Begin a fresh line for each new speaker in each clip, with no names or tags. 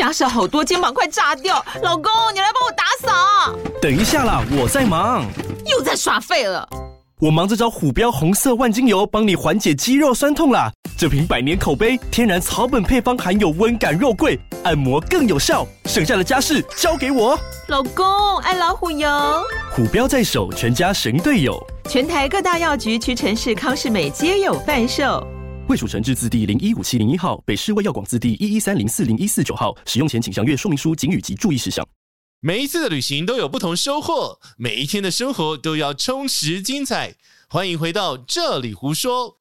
家事好多，肩膀快炸掉。老公，你来帮我打扫。
等一下啦，我在忙。
又在耍废了。
我忙着找虎标红色万金油，帮你缓解肌肉酸痛啦。这瓶100年口碑，天然草本配方，含有温感肉桂，按摩更有效。剩下的家事交给我。
老公，爱老虎油。
虎标在手，全家神队友。
全台各大药局、屈臣氏、康是美皆有贩售。
卫署成字字第015701号，北市卫药广字第113040149号。使用前请详阅说明书、警语及注意事项。
每一次的旅行都有不同收获，每一天的生活都要充实精彩。欢迎回到这里胡说。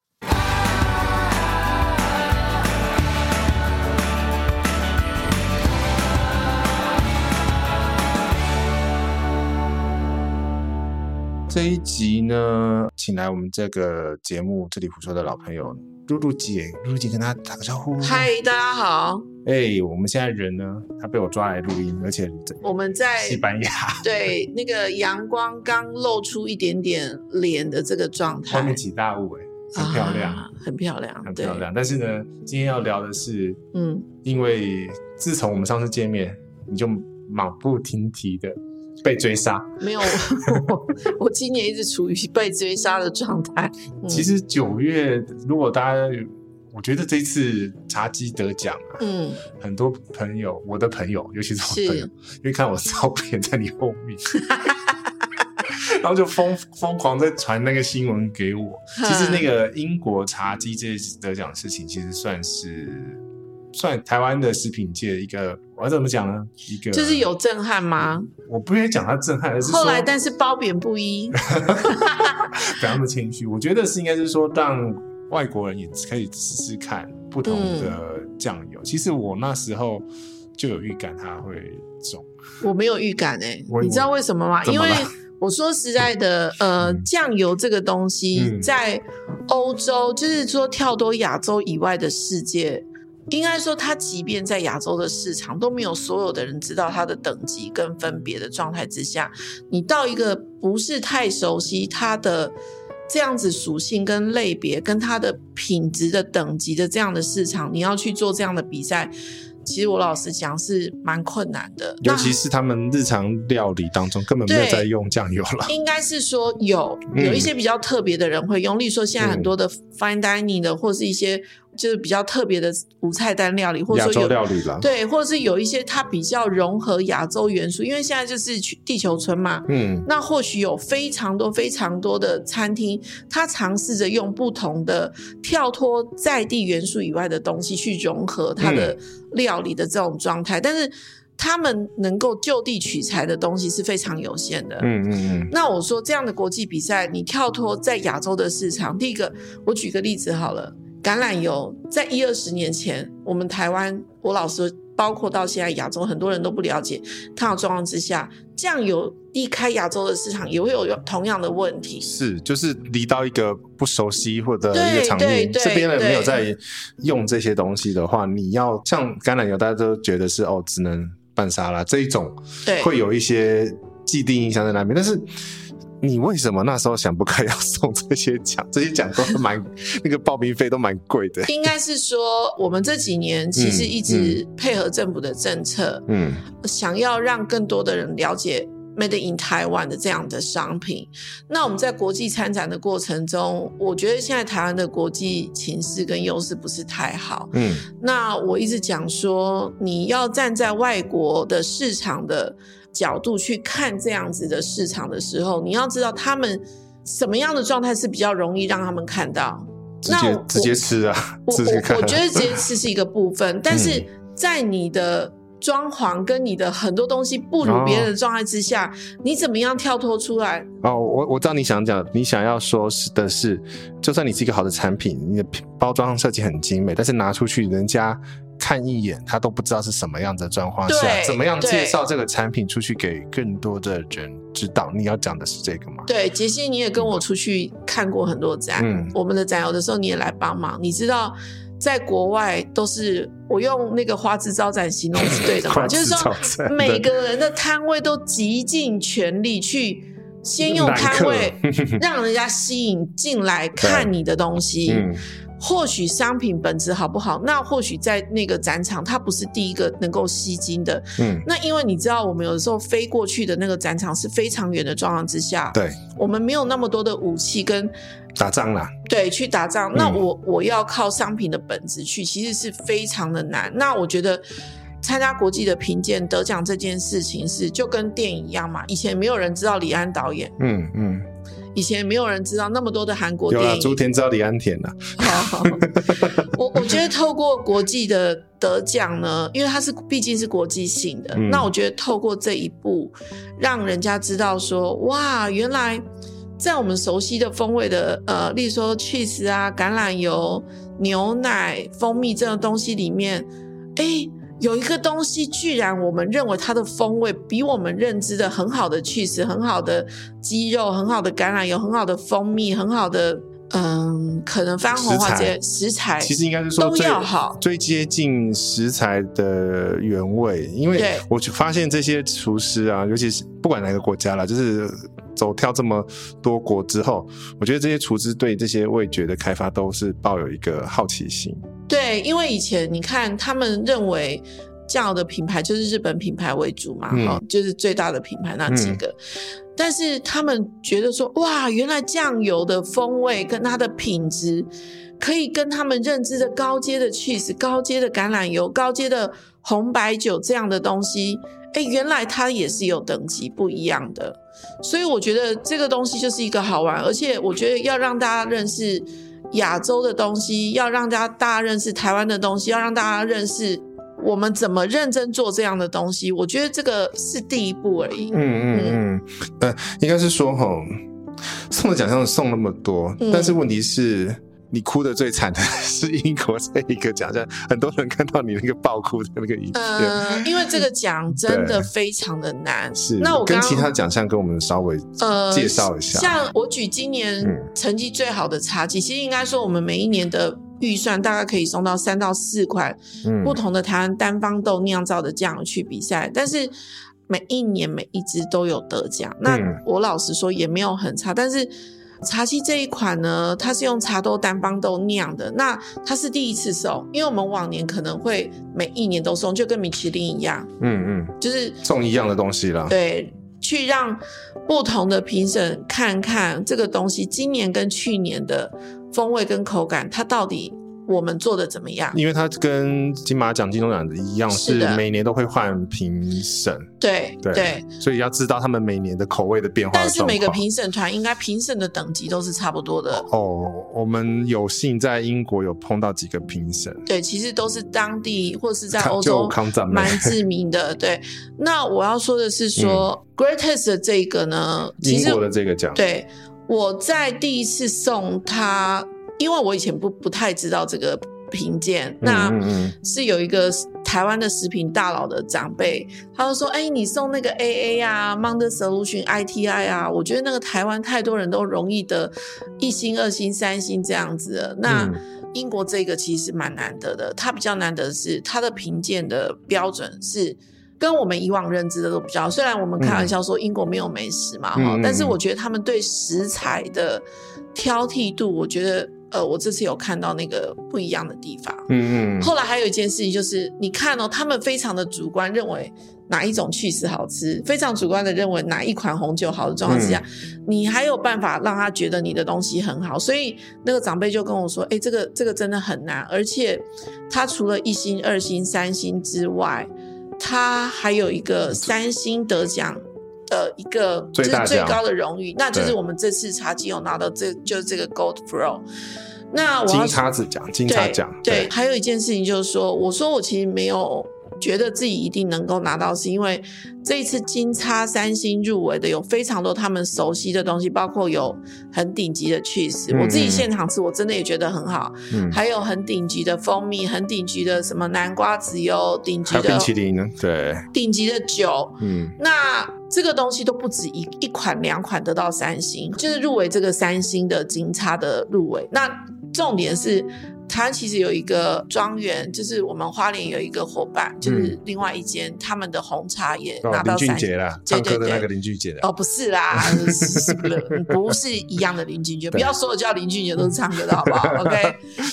这一集呢，请来我们这个节目这里胡说的老朋友露露姐，露露姐跟她打个招呼。
嗨，大家好。
我们现在人呢，他被我抓来录音，而且
我们在
西班牙，
对，那个阳光刚露出一点点脸的这个状态，
外面起大雾，很漂亮，
很漂亮，
很漂亮。但是呢，今天要聊的是，因为自从我们上次见面，你就马不停蹄的被追杀。
没有，我今年一直处于被追杀的状态。
其实9月，如果大家，我觉得这次茶几得奖很多朋友，我的朋友，尤其是我朋友，因为看我照片在你后面，然后就疯狂在传那个新闻给我。其实那个英国茶几这次得奖的事情，其实算台湾的食品界一个，我要怎么讲呢？一个
就是有震撼吗？
我不愿意讲它震撼，而是说
后来，但是褒贬不一，
不要那么谦虚。我觉得是应该是说，让外国人也可以试试看不同的酱油。其实我那时候就有预感它会中，
我没有预感你知道为什么吗？因为我说实在的，酱油这个东西在欧洲，就是说跳脱亚洲以外的世界。应该说它即便在亚洲的市场都没有所有的人知道它的等级跟分别的状态之下，你到一个不是太熟悉它的这样子属性跟类别跟它的品质的等级的这样的市场，你要去做这样的比赛，其实我老实讲是蛮困难的，
尤其是他们日常料理当中根本没有在用酱油了。
应该是说有一些比较特别的人会用，例如说现在很多的 fine dining 的，或是一些就是比较特别的无菜单料理，或者说
亚洲料理啦，
对，或者是有一些它比较融合亚洲元素，因为现在就是地球村嘛，那或许有非常多的餐厅，它尝试着用不同的跳脱在地元素以外的东西去融合它的料理的这种状态，但是他们能够就地取材的东西是非常有限的。那我说这样的国际比赛，你跳脱在亚洲的市场，第一个我举个例子好了，橄榄油在10-20年前，我们台湾，我老实说，包括到现在亚洲很多人都不了解它的状况之下，酱油离开亚洲的市场也会有同样的问题。
是，就是离到一个不熟悉或者一个场域，这边人没有在用这些东西的话，你要像橄榄油大家都觉得是只能拌沙拉这一种，会有一些既定印象在那边，但是你为什么那时候想不开要送这些奖？这些奖都蛮那个报名费都蛮贵的。
应该是说，我们这几年其实一直配合政府的政策，想要让更多的人了解 Made in Taiwan 的这样的商品。那我们在国际参展的过程中，我觉得现在台湾的国际情势跟优势不是太好。那我一直讲说，你要站在外国的市场的角度去看这样子的市场的时候，你要知道他们什么样的状态是比较容易让他们看到。
直接吃啊，
我觉得直接吃是一个部分，但是在你的装潢跟你的很多东西不如别人的状态之下，你怎么样跳脱出来？
我知道你想要说的是，就算你是一个好的产品，你的包装设计很精美，但是拿出去人家看一眼他都不知道是什么样的状况下，怎么样介绍这个产品出去给更多的人知道。你要讲的是这个吗？
对，杰西你也跟我出去看过很多展，我们的展有的时候你也来帮忙，你知道在国外都是我用那个花枝招展形容是对的嘛？就是说每个人的摊位都极尽全力去先用摊位让人家吸引进来看你的东西。 或许商品本质好不好，那或许在那个展场它不是第一个能够吸睛的。那因为你知道我们有的时候飞过去的那个展场是非常远的状况之下，
对，
我们没有那么多的武器跟
打仗啦，
对，去打仗。那我要靠商品的本质去，其实是非常的难。那我觉得参加国际的评鉴得奖这件事情是就跟电影一样嘛，以前没有人知道李安导演，以前没有人知道那么多的韩国电影，
有啦，竹田知道李安田啦。
我觉得透过国际的得奖呢，因为它是毕竟是国际性的，那我觉得透过这一步让人家知道说，哇，原来在我们熟悉的风味的例如说 cheese 啊、橄榄油、牛奶、蜂蜜这种东西里面，有一个东西居然我们认为它的风味比我们认知的很好的 cheese、很好的鸡肉、很好的橄榄油、很好的蜂蜜、很好的可能番红花这些食材，
其实应该是说
都要好，
最接近食材的原味。因为我发现这些厨师啊，尤其是不管哪个国家啦，就是走跳这么多国之后，我觉得这些厨师对这些味觉的开发都是抱有一个好奇心。
对，因为以前你看他们认为酱油的品牌就是日本品牌为主嘛，就是最大的品牌那几个，但是他们觉得说，哇，原来酱油的风味跟它的品质可以跟他们认知的高阶的 cheese、高阶的橄榄油、高阶的红白酒这样的东西，原来它也是有等级不一样的。所以我觉得这个东西就是一个好玩，而且我觉得要让大家认识亚洲的东西，要让大家认识台湾的东西，要让大家认识我们怎么认真做这样的东西，我觉得这个是第一步而已。
应该是说送的奖项送那么多，但是问题是你哭的最惨的是英国这一个奖项，很多人看到你那个爆哭的那个影片，
因为这个奖真的非常的难。
是，那我跟其他奖项跟我们稍微介绍一下。
像我举今年成绩最好的茶几，其实应该说我们每一年的预算大概可以送到3到4款不同的台湾单方豆酿造的酱油去比赛，但是每一年每一支都有得奖。那我老实说也没有很差，但是茶七这一款呢，它是用茶豆单帮豆酿的，那它是第一次送，因为我们往年可能会每一年都送，就跟米其林一样，就是
送一样的东西啦。
对，去让不同的评审看看这个东西今年跟去年的风味跟口感，它到底我们做的怎么样？
因为它跟金马奖、金钟奖一样，是每年都会换评审。
对，
所以要知道他们每年的口味的变化的状况。
但是每个评审团应该评审的等级都是差不多的。
我们有幸在英国有碰到几个评审，
对，其实都是当地或是在欧洲蛮知名的。对，那我要说的是说，Greatest 的这个呢，其实
英国的这个奖，
对，我在第一次送他。因为我以前不太知道这个评鉴，那是有一个台湾的食品大佬的长辈，他就说你送那个 AA 啊 Mounder Solution ITI 啊，我觉得那个台湾太多人都容易得1星2星3星这样子的。那英国这个其实蛮难得的，它比较难得的是它的评鉴的标准是跟我们以往认知的都比较，虽然我们开玩笑说英国没有美食嘛，但是我觉得他们对食材的挑剔度，我觉得我这次有看到那个不一样的地方。后来还有一件事情就是，你看他们非常的主观认为哪一种cheese好吃，非常主观的认为哪一款红酒好的状况之下，你还有办法让他觉得你的东西很好。所以那个长辈就跟我说，这个真的很难，而且他除了1星2星3星之外，他还有一个3星得奖的一个就是最高的荣誉，那就是我们这次茶几有拿到就是这个 Gold Pro。那我
金叉子奖，金叉奖。
对，还有一件事情就是说，我其实没有觉得自己一定能够拿到，是因为这一次金叉3星入围的有非常多他们熟悉的东西，包括有很顶级的cheese，我自己现场吃我真的也觉得很好，还有很顶级的蜂蜜，很顶级的什么南瓜籽油，顶级的
冰淇淋呢，对，
顶级的酒，那这个东西都不止一款2款得到3星，就是入围这个3星的金叉的入围。那重点是台湾其实有一个庄园，就是我们花莲有一个伙伴，就是另外一间他们的红茶也拿到
林俊杰啦，唱歌的那个林俊杰
不是啦不是一样的林俊杰，不要所有叫林俊杰都是唱歌的好不好？OK，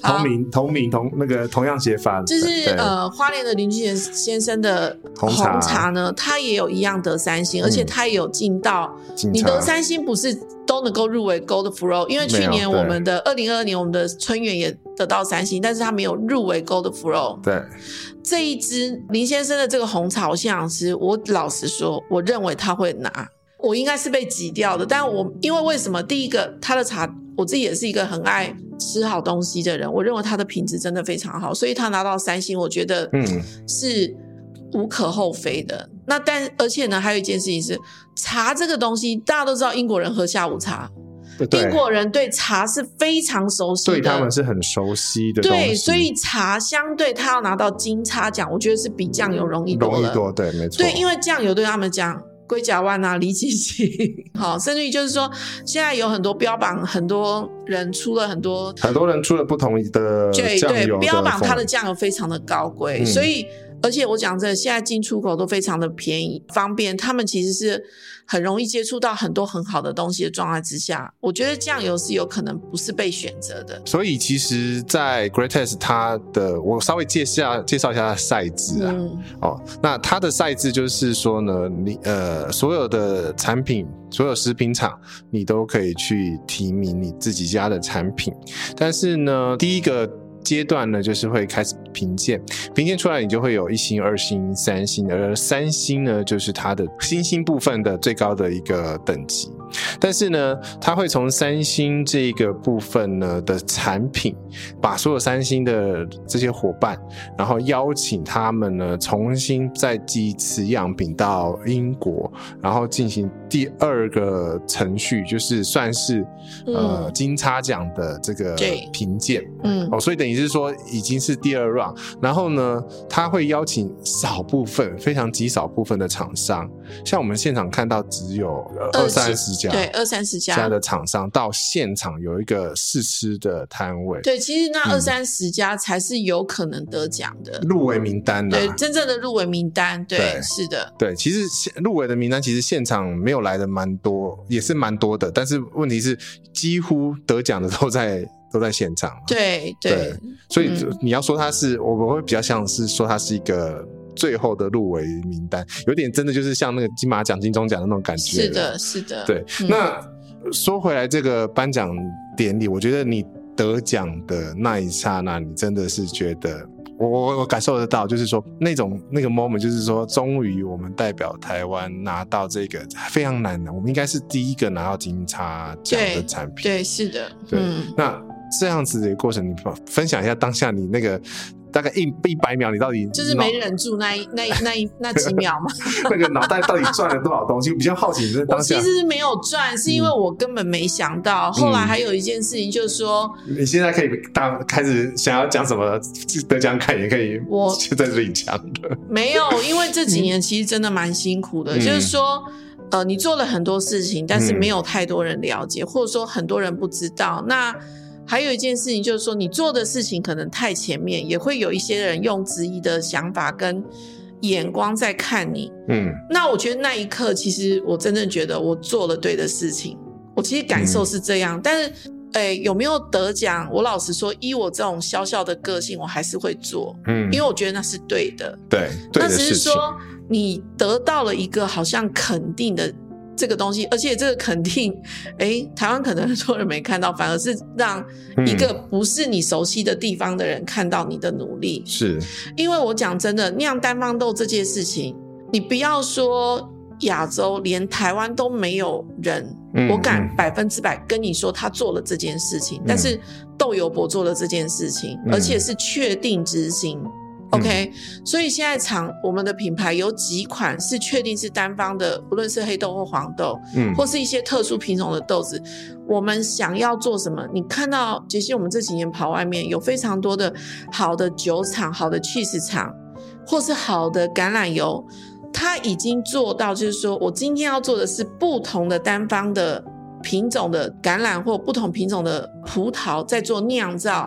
同样写法，
就是花莲的林俊杰先生的红茶呢，他也有一样得3星，而且他也有进到你得3星不是都能够入围 Gold Flow， 因为去年我们的2022年我们的春园也得到3星，但是他没有入围 Gold Flow。
对，
这一支林先生的这个红茶，我现场吃，我老实说，我认为他会拿，我应该是被挤掉的。但我因为为什么？第一个，他的茶，我自己也是一个很爱吃好东西的人，我认为他的品质真的非常好，所以他拿到3星，我觉得是无可厚非的。那而且呢，还有一件事情是，茶这个东西，大家都知道英国人喝下午茶。英国人对茶是非常熟悉的，
对他们是很熟悉的东西。
对，所以茶相对他要拿到金叉奖，我觉得是比酱油容易多了。
对，没错。
对，因为酱油对他们讲，龟甲湾啊、李锦旗，好，甚至于就是说，现在有很多标榜，很多人出了很多人出了不同的酱油的，标榜它的酱油非常的高贵，所以。而且我讲真的，现在进出口都非常的便宜方便，他们其实是很容易接触到很多很好的东西的状态之下，我觉得酱油是有可能不是被选择的。
所以其实在 Greatex 它的，我稍微介绍一下它的赛制啊。那它的赛制就是说呢，你所有的产品，所有食品厂你都可以去提名你自己家的产品，但是呢，第一个阶段呢，就是会开始评鉴出来，你就会有1星、2星、3星，而3星呢，就是它的星星部分的最高的一个等级。但是呢，它会从3星这个部分呢的产品，把所有3星的这些伙伴，然后邀请他们呢重新再寄一次样品到英国，然后进行第2个程序，就是算是金叉奖的这个评鉴。所以等于是说已经是第2 round， 然后呢，他会邀请少部分，非常极少部分的厂商，像我们现场看到只有20-30家，
对，20-30
家的厂商到现场有一个试吃的摊位。
对，其实那20-30家才是有可能得奖的
入围名单
对，真正的入围名单。对，是的。
对，其实入围的名单其实现场没有来的蛮多，也是蛮多的，但是问题是几乎得奖的都在现场。
对，
所以你要说它是，我会比较像是说它是一个最后的入围名单，有点真的就是像那个金马奖、金钟奖的那种感觉。
是的。
对，那说回来这个颁奖典礼，我觉得你得奖的那一刹那，你真的是觉得我感受得到，就是说那个 moment， 就是说终于我们代表台湾拿到这个非常难的，我们应该是第一个拿到金叉奖的产品。
对，是的。
对，那这样子的过程，你分享一下当下你那个大概100秒，你到底
就是没忍住那几秒嘛？
那个脑袋到底转了多少东西？我比较好奇，就是当下
我其实是没有转，是因为我根本没想到。后来还有一件事情，就是说，
你现在可以开始想要讲什么得奖感言，可以就在这里讲的。
没有，因为这几年其实真的蛮辛苦的，就是说。你做了很多事情，但是没有太多人了解，或者说很多人不知道。那还有一件事情就是说，你做的事情可能太前面，也会有一些人用质疑的想法跟眼光在看你。那我觉得那一刻，其实我真正觉得我做了对的事情。我其实感受是这样，但是有没有得奖？我老实说，依我这种小小的个性，我还是会做。因为我觉得那是对的。对的事情。那只是说。你得到了一个好像肯定的这个东西，而且这个肯定台湾可能很多人没看到，反而是让一个不是你熟悉的地方的人看到你的努力。是因为我讲真的，酿单方豆这件事情，你不要说亚洲，连台湾都没有人我敢100%跟你说他做了这件事情，但是豆油伯做了这件事情，而且是确定执行。OK， 所以现在我们的品牌有几款是确定是单方的，不论是黑豆或黄豆，或是一些特殊品种的豆子，我们想要做什么？你看到杰西，我们这几年跑外面有非常多的好的酒厂、好的 cheese 厂，或是好的橄榄油，它已经做到就是说我今天要做的是不同的单方的品种的橄榄或不同品种的葡萄在做酿造，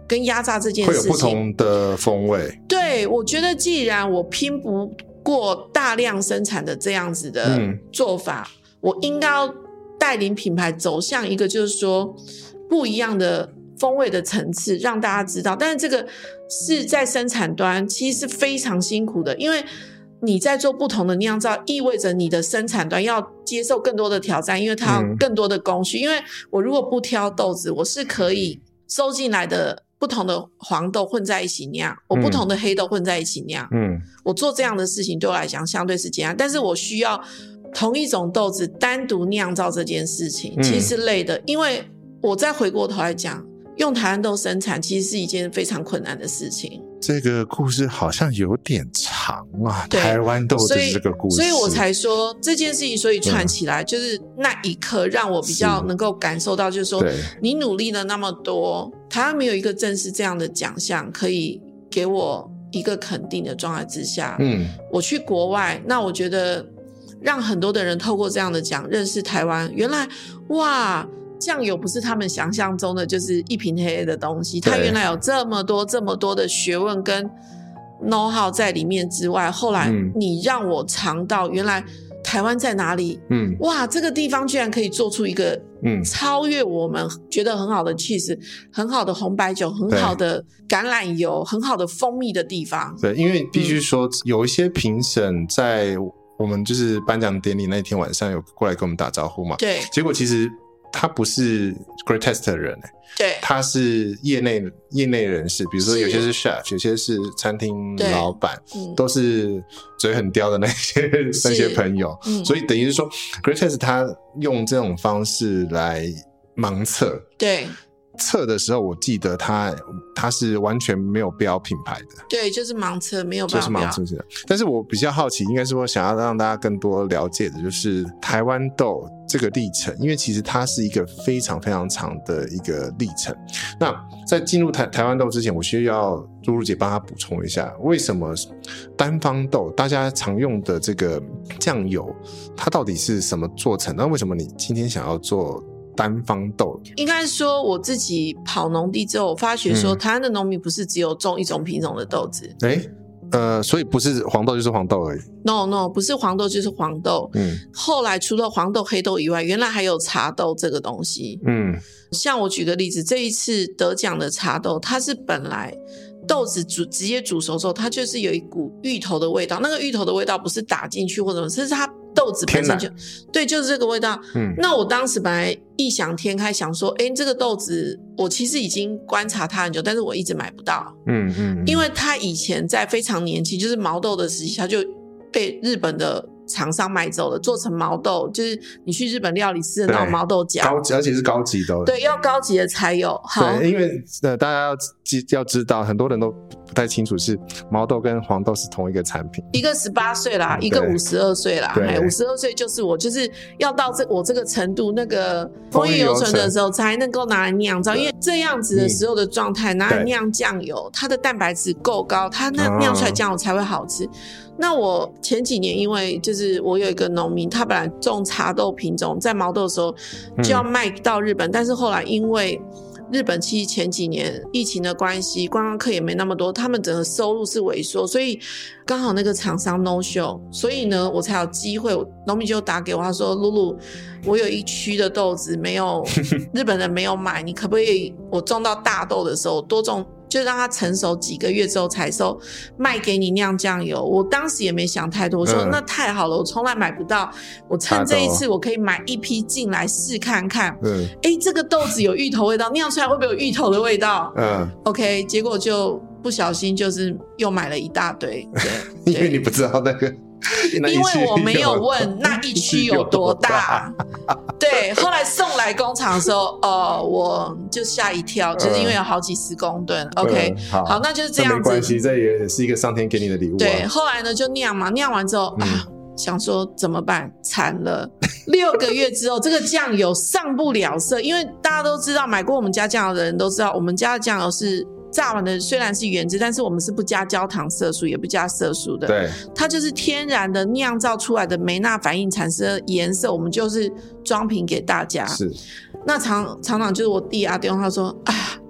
跟压榨这件事情
会有不同的风味。
对，我觉得既然我拼不过大量生产的这样子的做法，我应该要带领品牌走向一个就是说不一样的风味的层次，让大家知道。但是这个是在生产端其实是非常辛苦的，因为你在做不同的酿造，意味着你的生产端要接受更多的挑战，因为它有更多的工序。因为我如果不挑豆子，我是可以收进来的不同的黄豆混在一起酿，我不同的黑豆混在一起酿。我做这样的事情对我来讲相对是简单，但是我需要同一种豆子单独酿造这件事情，其实是累的。因为我再回过头来讲，用台湾豆生产其实是一件非常困难的事情。
这个故事好像有点长啊，台湾豆的这个故事，
所以我才说这件事情，所以串起来，就是那一刻让我比较能够感受到，就是说你努力了那么多，台湾没有一个正式这样的奖项可以给我一个肯定的状态之下，我去国外，那我觉得让很多的人透过这样的奖认识台湾，原来哇，酱油不是他们想象中的就是一瓶黑黑的东西，它原来有这么多的学问跟 know how 在里面之外，后来你让我尝到原来台湾在哪里，哇，这个地方居然可以做出一个超越我们觉得很好的 cheese， 很好的红白酒，很好的橄榄油，很好的蜂蜜的地方。
对，因为必须说有一些评审在我们就是颁奖典礼那天晚上有过来跟我们打招呼嘛，
对，
结果其实他不是 Great Taste 的人，
对，他
是业内人士，比如说有些是 chef， 有些是餐厅老板，都是嘴很刁的那些朋友，所以等于是说 Great Taste 他用这种方式来盲测，
对，
测的时候我记得他是完全没有标品牌的，
对，就是盲测，没有办法标，
就是盲测。但是我比较好奇，应该是我想要让大家更多了解的就是台湾豆这个历程，因为其实它是一个非常非常长的一个历程。那在进入台湾豆之前，我需要露露姐帮他补充一下，为什么单方豆大家常用的这个酱油，它到底是什么做成？那为什么你今天想要做单方豆？
应该说我自己跑农地之后，我发觉说台湾的农民不是只有种一种品种的豆子，
所以不是黄豆就是黄豆而已。
No， 不是黄豆就是黄豆。后来除了黄豆、黑豆以外，原来还有茶豆这个东西。像我举个例子，这一次得奖的茶豆，它是本来豆子直接煮熟之后，它就是有一股芋头的味道。那个芋头的味道不是打进去或者什么，是它豆子本身就对，就是这个味道。那我当时本来异想天开，想说，这个豆子我其实已经观察它很久，但是我一直买不到。因为它以前在非常年轻，就是毛豆的时期，它就被日本的厂商买走了，做成毛豆，就是你去日本料理吃的那种毛豆角，
而且是高级的，
对，要高级的才有。好，
对，因为大家要知道，很多人都不太清楚是毛豆跟黄豆是同一个产品，
一个18岁啦，一个52岁啦，52岁就是我就是要到我这个程度，那个丰裕油醇的时候才能够拿来酿造，因为这样子的时候的状态拿来酿酱油，它的蛋白质够高，它酿出来酱油才会好吃。那我前几年因为就是我有一个农民，他本来种茶豆品种，在毛豆的时候就要卖到日本，但是后来因为日本其实前几年疫情的关系，观光客也没那么多，他们整个收入是萎缩，所以刚好那个厂商 no show， 所以呢我才有机会，农民就打给我，他说露露，我有一区的豆子没有日本人没有买，你可不可以我种到大豆的时候多种，就让它成熟几个月之后采收卖给你酿酱油。我当时也没想太多，我说那太好了，我从来买不到，我趁这一次我可以买一批进来试看看。这个豆子有芋头味道，酿出来会不会有芋头的味道？OK， 结果就不小心就是又买了一大堆。对，
因为你不知道那个。
因为我没有问那一区有多大对，后来送来工厂的时候我就吓一跳，就是因为有好几十公吨OK 好，那就是这样子，
没关系，这也是一个上天给你的礼物
对，后来呢就酿嘛，酿完之后想说怎么办，惨了6个月之后这个酱油上不了色，因为大家都知道，买过我们家酱油的人都知道，我们家的酱油是榨完的，虽然是原汁，但是我们是不加焦糖色素也不加色素的，
对，
它就是天然的酿造出来的梅纳反应产生的颜色，我们就是装瓶给大家。
是，
那常常就是我弟阿丢他说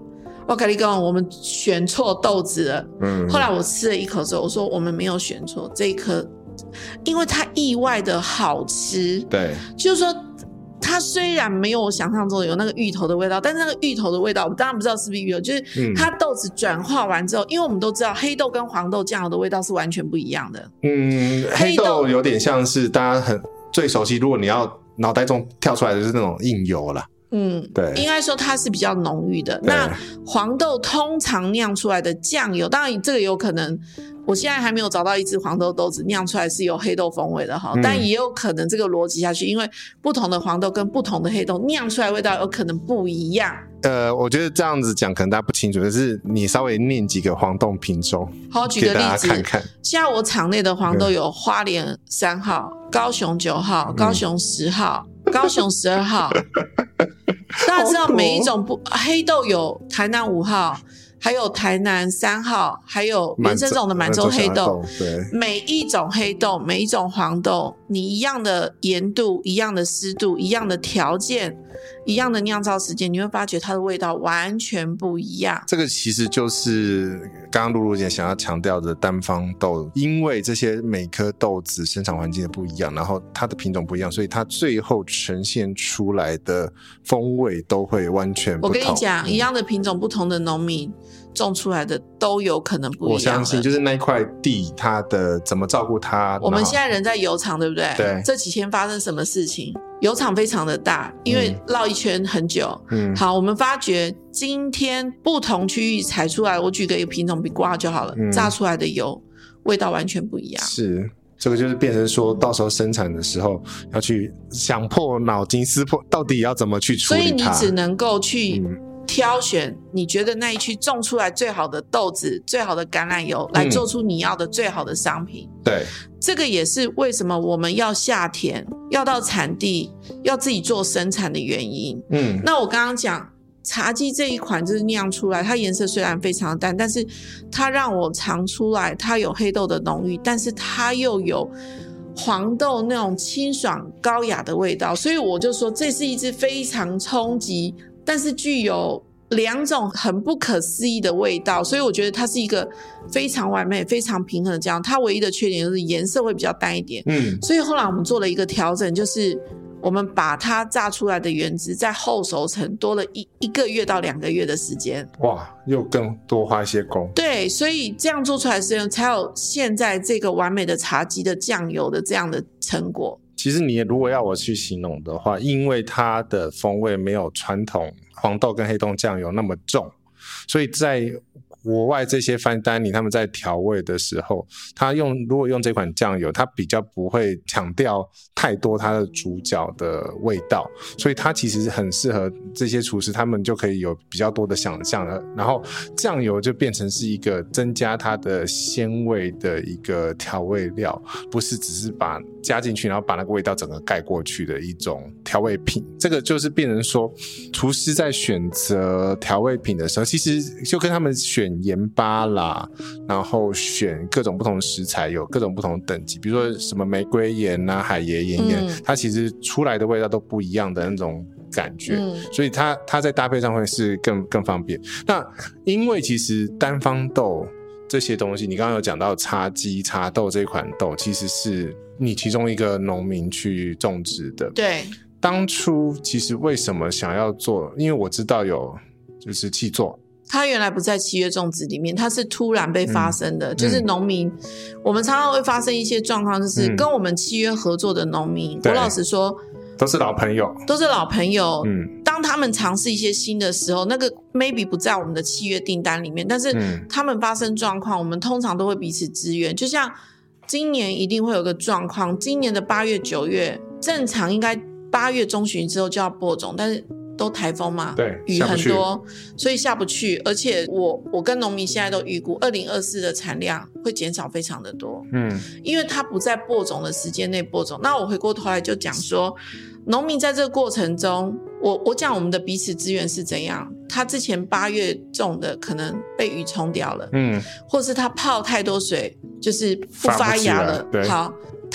我跟你讲，我们选错豆子了。后来我吃了一口之后，我说我们没有选错这一颗，因为它意外的好吃。
对，
就是说它虽然没有我想象中有那个芋头的味道，但是那个芋头的味道我当然不知道是不是芋头，就是它豆子转化完之后，因为我们都知道黑豆跟黄豆酱油的味道是完全不一样的。
黑豆有点像是大家最熟悉，如果你要脑袋中跳出来的就是那种硬油啦。对，
应该说它是比较浓郁的。那黄豆通常酿出来的酱油，当然这个有可能，我现在还没有找到一支黄豆豆子酿出来是有黑豆风味的哈，但也有可能这个逻辑下去，因为不同的黄豆跟不同的黑豆酿出来的味道有可能不一样。
我觉得这样子讲可能大家不清楚，可是你稍微念几个黄豆品种，
好，举个例子，
看看。
现在我场内的黄豆有花莲3号、高雄9号、高雄10号、高雄12号。大家知道每一种黑豆有台南5号，还有台南3号，还有原生种的满洲黑豆。
对，
每一种黑豆，每一种黄豆，你一样的盐度，一样的湿度，一样的条件，一样的酿造时间，你会发觉它的味道完全不一样。
这个其实就是刚刚露露姐想要强调的单方豆，因为这些每颗豆子生长环境的不一样，然后它的品种不一样，所以它最后呈现出来的风味都会完全不同。
我跟你讲，一样的品种，不同的农民种出来的都有可能不一样。
我相信就是那一块地它的怎么照顾它。
我们现在人在油厂，对不对？
对。
这几天发生什么事情？油厂非常的大，因为绕一圈很久。好，我们发觉今天不同区域采出来，我举个一个品种比瓜就好了，榨出来的油味道完全不一样。
是。这个就是变成说到时候生产的时候要去想破脑筋撕破到底要怎么去处理它，
所以你只能够去挑选你觉得那一区种出来最好的豆子、最好的橄榄油来做出你要的最好的商品。
对，
这个也是为什么我们要下田，要到产地，要自己做生产的原因。那我刚刚讲茶姬这一款就是酿出来，它颜色虽然非常淡，但是它让我尝出来它有黑豆的浓郁，但是它又有黄豆那种清爽高雅的味道，所以我就说这是一支非常冲击但是具有2种很不可思议的味道，所以我觉得它是一个非常完美非常平衡的酱。它唯一的缺点就是颜色会比较淡一点，所以后来我们做了一个调整，就是我们把它榨出来的原汁在后熟成多了1个月到2个月的时间。
哇，又更多花一些工。
对，所以这样做出来的时间才有现在这个完美的茶姬的酱油的这样的成果。
其实你如果要我去形容的话，因为它的风味没有传统黄豆跟黑豆酱油那么重，所以在国外这些fine dining他们在调味的时候，如果用这款酱油，它比较不会强调太多它的主角的味道，所以它其实很适合这些厨师，他们就可以有比较多的想象了。然后酱油就变成是一个增加它的鲜味的一个调味料，不是只是把加进去然后把那个味道整个盖过去的一种调味品。这个就是变成说厨师在选择调味品的时候，其实就跟他们选盐巴啦，然后选各种不同的食材有各种不同的等级，比如说什么玫瑰盐啊、海椰盐它其实出来的味道都不一样的那种感觉，所以它在搭配上会是更方便。那因为其实单方豆这些东西，你刚刚有讲到茶姬、茶豆这款豆，其实是你其中一个农民去种植的。
对，
当初其实为什么想要做？因为我知道有就是契作。
它原来不在契约种植里面，它是突然被发生的，就是农民我们常常会发生一些状况，就是跟我们契约合作的农民，我老实说
都是老朋友，
当他们尝试一些新的时候，那个 maybe 不在我们的契约订单里面，但是他们发生状况，我们通常都会彼此支援。就像今年一定会有个状况，今年的8月9月正常应该8月中旬之后就要播种，但是都台风嘛，
对，
雨很多，所以下不去。而且我跟农民现在都预估2024的产量会减少非常的多，因为它不在播种的时间内播种。那我回过头来就讲说，农民在这个过程中，我讲我们的彼此资源是怎样。他之前8月种的可能被雨冲掉了，或是他泡太多水，就是不发芽了。好，他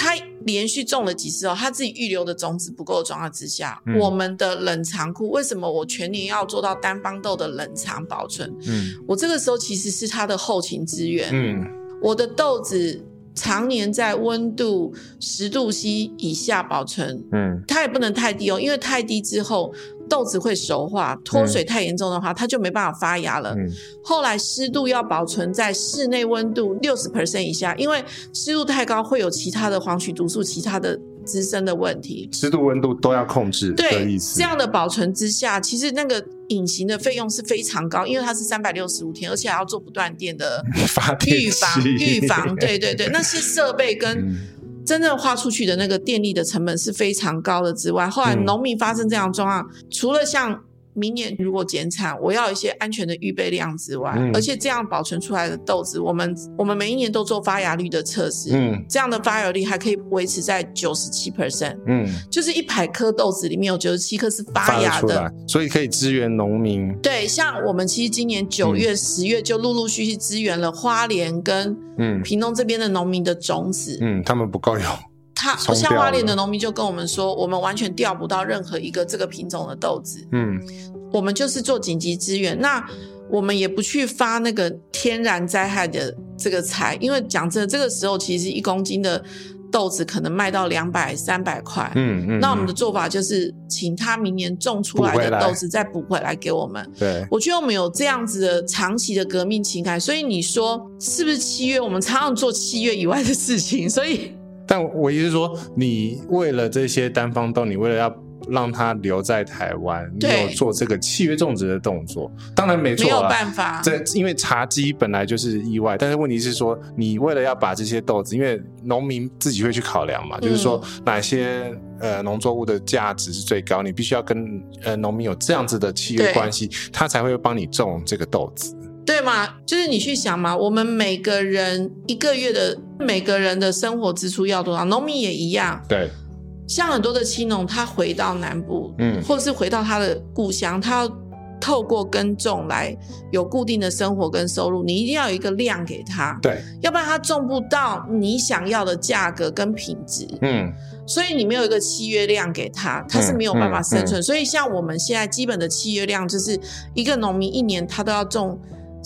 连续种了几次他自己预留的种子不够的状况之下，我们的冷藏库为什么我全年要做到单方豆的冷藏保存？我这个时候其实是它的后勤资源。我的豆子常年在温度10度 C 以下保存，它也不能太低因为太低之后豆子会熟化，脱水太严重的话它就没办法发芽了。后来湿度要保存在室内温度 60% 以下，因为湿度太高会有其他的黄曲毒素其他的滋生的问题，
湿度温度都要控制的意思。
对，这样的保存之下其实那个隐形的费用是非常高，因为它是365天，而且还要做不断电的预防对对对，那些设备跟真正花出去的那个电力的成本是非常高的之外，后来农民发生这样的状况，除了像明年如果减产我要有一些安全的预备量之外，而且这样保存出来的豆子我们每一年都做发芽率的测试，这样的发芽率还可以维持在 97%，就是100颗豆子里面有97颗是发芽的，
所以可以支援农民。
对，像我们其实今年9月10月就陆陆续续支援了花莲跟屏东这边的农民的种子，
他们不够用，
像花莲的农民就跟我们说，我们完全调不到任何一个这个品种的豆子，我们就是做紧急支援。那我们也不去发那个天然灾害的这个财，因为讲真的这个时候其实1公斤的豆子可能卖到200、300块，那我们的做法就是请他明年种出来的豆子再补回来给我们。
对，
我觉得我们有这样子的长期的革命情感，所以你说是不是7月我们常常做7月以外的事情，所以
但我意思是说，你为了这些单方豆，你为了要让它留在台湾，你有做这个契约种植的动作，当然没错，
没有办法。
因为茶基本来就是意外，但是问题是说，你为了要把这些豆子，因为农民自己会去考量嘛，就是说哪些农作物的价值是最高，你必须要跟农民有这样子的契约关系，他才会帮你种这个豆子。
对嘛，就是你去想嘛，我们每个人1个月的每个人的生活支出要多少，农民也一样。
对，
像很多的青农他回到南部，或者是回到他的故乡，他要透过耕种来有固定的生活跟收入，你一定要有一个量给他，
对，
要不然他种不到你想要的价格跟品质。所以你没有一个契约量给他，他是没有办法生存。所以像我们现在基本的契约量就是一个农民1年他都要种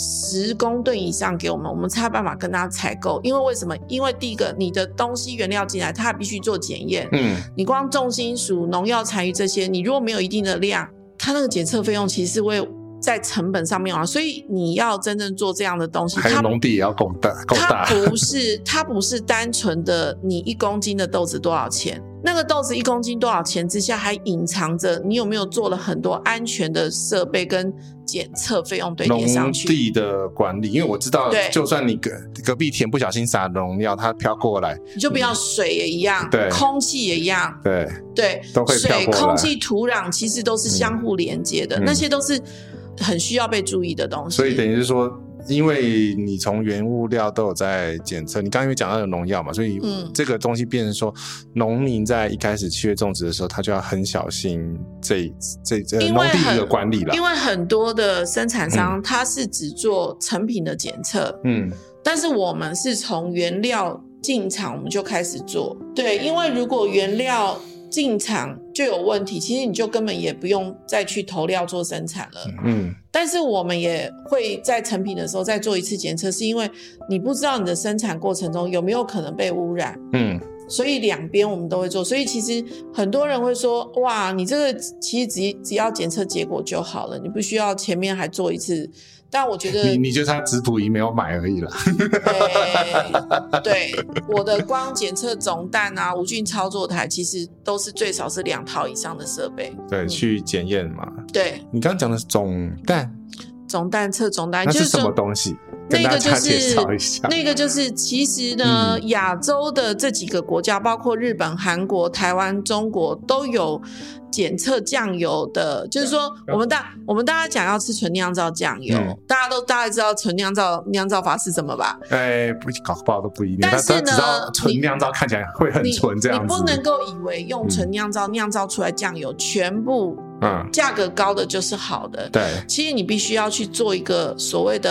10公吨以上给我们才有办法跟他采购。因为为什么？因为第一个，你的东西原料进来，他还必须做检验。你光重金属、农药残余这些，你如果没有一定的量，他那个检测费用其实是会在成本上面所以你要真正做这样的东西，
还有农地也要够大。
它不是单纯的你1公斤的豆子多少钱，那个豆子1公斤多少钱之下，还隐藏着你有没有做了很多安全的设备跟检测费用堆叠上去。
农地的管理，因为我知道，就算你隔壁田不小心撒农药，它飘过来，
你就不要水也一样，空气也一样，对，
都会飘过来。
水、空气、土壤其实都是相互连接的，那些都是很需要被注意的东西。
所以等于是说，因为你从原物料都有在检测，你刚刚因为讲到有农药嘛，所以这个东西变成说，农民在一开始契约种植的时候，他就要很小心这农地的管理了。
因为很多的生产商他是只做成品的检测，但是我们是从原料进厂我们就开始做。对，因为如果原料进厂就有问题，其实你就根本也不用再去投料做生产了。但是我们也会在成品的时候再做一次检测，是因为你不知道你的生产过程中有没有可能被污染。所以两边我们都会做。所以其实很多人会说，哇，你这个其实只要检测结果就好了，你不需要前面还做一次。但我觉得
你就差质谱仪没有买而已啦。
对，我的光检测总蛋啊、无菌操作台，其实都是最少是2套以上的设备。
对，去检验嘛。
对，
你刚刚讲的是总蛋
测总蛋，
那是什么东西？跟大家介绍一下。
那个就是其实呢，亚洲的这几个国家，包括日本、韩国、台湾、中国都有检测酱油的，就是说我们大家讲要吃纯酿造酱油，大概知道纯酿造法是什么吧？
搞不好都不一定。
但是呢，
只知道纯酿造看起来会很纯这样子。
你不能够以为用纯酿造出来酱油全部价格高的就是好的。
对，
其实你必须要去做一个所谓的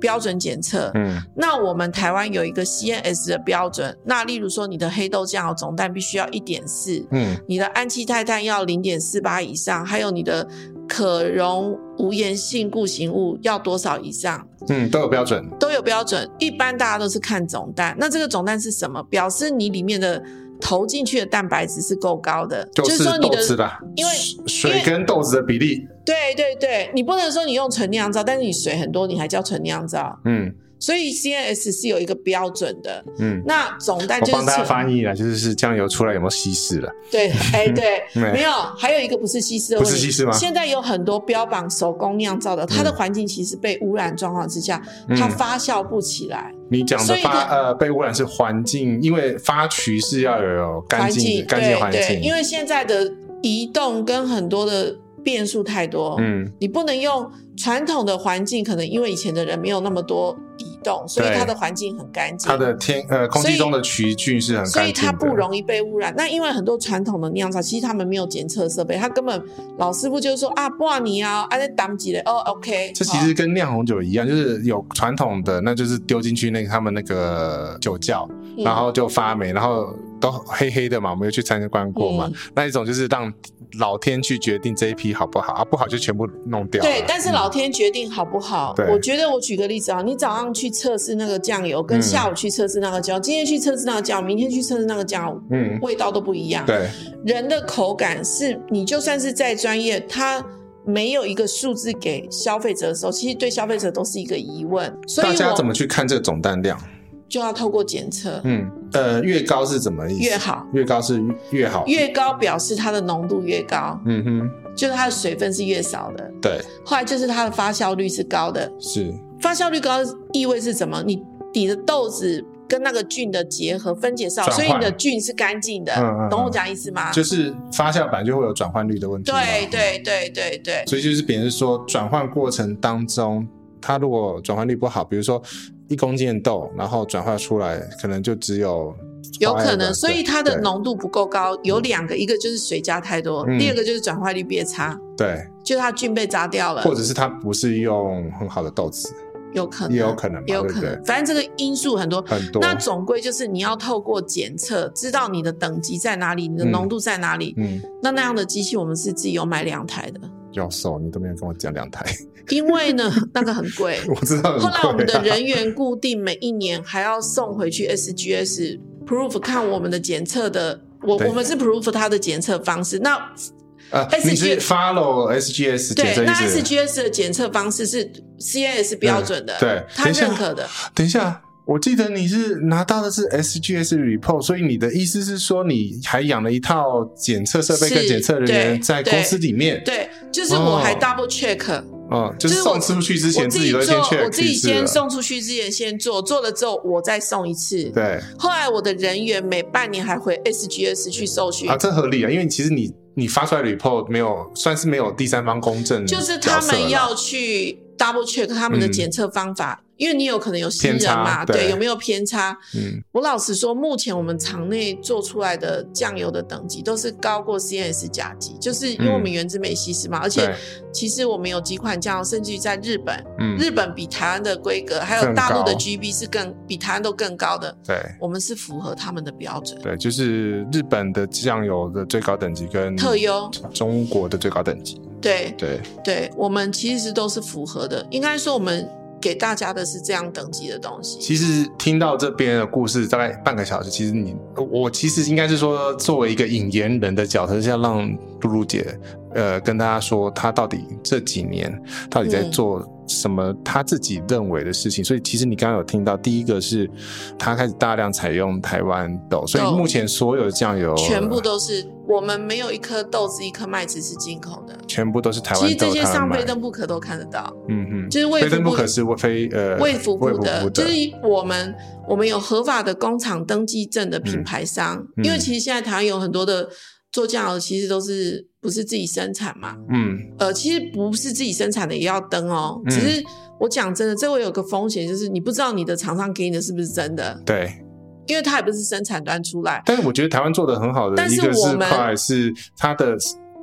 标准检测，那我们台湾有一个 CNS 的标准，那例如说你的黑豆酱油总氮必须要 1.4，你的氨气肽氮要 0.48 以上，还有你的可溶无盐性固形物要多少以上，
都有标准，
都有标准。一般大家都是看总氮，那这个总氮是什么？表示你里面的投进去的蛋白质是够高的，
就是
说你的
豆子啦，
因为
水跟豆子的比例，
对对对，你不能说你用纯酿造，但是你水很多，你还叫纯酿造，所以 CNS 是有一个标准的，那总氮就是
我帮大家翻译啦，就是酱油出来有没有稀释了？
对，对，没有，还有一个不是稀释的问题，
不是稀释吗？
现在有很多标榜手工酿造的，它的环境其实被污染状况之下，它发酵不起来。
你讲的被污染是环境，因为发渠是要有干净环境，
因为现在的移动跟很多的变数太多，你不能用传统的环境，可能因为以前的人没有那么多移动，所以它的环境很干净，
它的空气中的曲菌是很干净的，
所以它不容易被污染。那因为很多传统的酿造，其实他们没有检测设备，他根本老师傅就说不然你在挡几嘞，OK。
这其实跟酿红酒一样，就是有传统的，那就是丢进去他们那个酒窖，然后就发霉，然后都黑黑的嘛，我们有去参观过嘛。那一种就是让老天去决定这一批好不好，不好就全部弄掉了。
对，但是老天决定好不好，我觉得我举个例子你早上去测试那个酱油，跟下午去测试那个酱油，今天去测试那个酱油，明天去测试那个酱油，味道都不一样。
对，
人的口感是你就算是再专业，它没有一个数字给消费者的时候，其实对消费者都是一个疑问。所以
大家怎么去看这个总氮量？
就要透过检测，
越高是怎么意思？
越好，
越高是越好，
越高表示它的浓度越高，就是它的水分是越少的，
对。
后来就是它的发酵率是高的，
是
发酵率高意味是什么？你的豆子跟那个菌的结合分解少，所以你的菌是干净的，懂我讲意思吗？
就是发酵本来就会有转换率的问题，
对，
所以就是别人说转换过程当中，它如果转换率不好，比如说1公斤的豆，然后转化出来可能就只有
可能，所以它的浓度不够高，有2个，一个就是水加太多，第二个就是转化率变差，
对，
就是它菌被砸掉了，
或者是它不是用很好的豆子，
有可能，
也有可能，
也有可能，反正这个因素很多。那总归就是你要透过检测，知道你的等级在哪里，你的浓度在哪里。那样的机器我们是自己有买2台的。
教授，你都没有跟我讲2台。
因为呢，那个很贵，
我知道很贵。
后来我们的人员固定，每1年还要送回去 SGS proof 看我们的检测的，我们是 proof 它的检测方式。那
你是 follow SGS 检测，
对，那 SGS 的检测方式是 CNS 标准的，
对，
他认可的。
等一下，我记得你是拿到的是 SGS report， 所以你的意思是说你还养了一套检测设备跟检测人员在公司里面？
对，就是我还 double check。
就是送出去之前自己都先 check，
我自己先送出去之前先做了之后我再送一次。
对，
后来我的人员每半年还回 SGS 去受训。
这合理啊，因为其实你发出来的 report 算是没有第三方公证，
就是他们要去 double check 他们的检测方法，因为你有可能有新人嘛，对，有没有偏差？我老实说，目前我们厂内做出来的酱油的等级都是高过 CNS 甲级，就是因为我们原汁没稀释嘛，而且其实我们有几款酱油，甚至于在日本，日本比台湾的规格，还有大陆的 GB 是比台湾都更高的，
对，
我们是符合他们的标准。
对，就是日本的酱油的最高等级跟
特优
中国的最高等级。
对，我们其实都是符合的，应该说我们给大家的是这样等级的东西。
其实听到这边的故事大概半个小时，其实我其实应该是说，作为一个引言人的角色，是要让露露姐跟大家说，她到底这几年到底在做什么她自己认为的事情。所以其实你刚刚有听到，第一个是她开始大量采用台湾豆，所以目前所有的酱油
全部都是，我们没有一颗豆子一颗麦子是进口的，
全部都是台湾豆。
其实这些上非登不可都看得到，就是卫福部，
非登不可是
卫福部的，就是我们有合法的工厂登记证的品牌商，因为其实现在台湾有很多的做酱油其实都是不是自己生产嘛，其实不是自己生产的也要登哦，只是我讲真的，这会有个风险，就是你不知道你的厂商给你的是不是真的，
对，
因为它也不是生产端出来。
但是我觉得台湾做的很好的一个是它的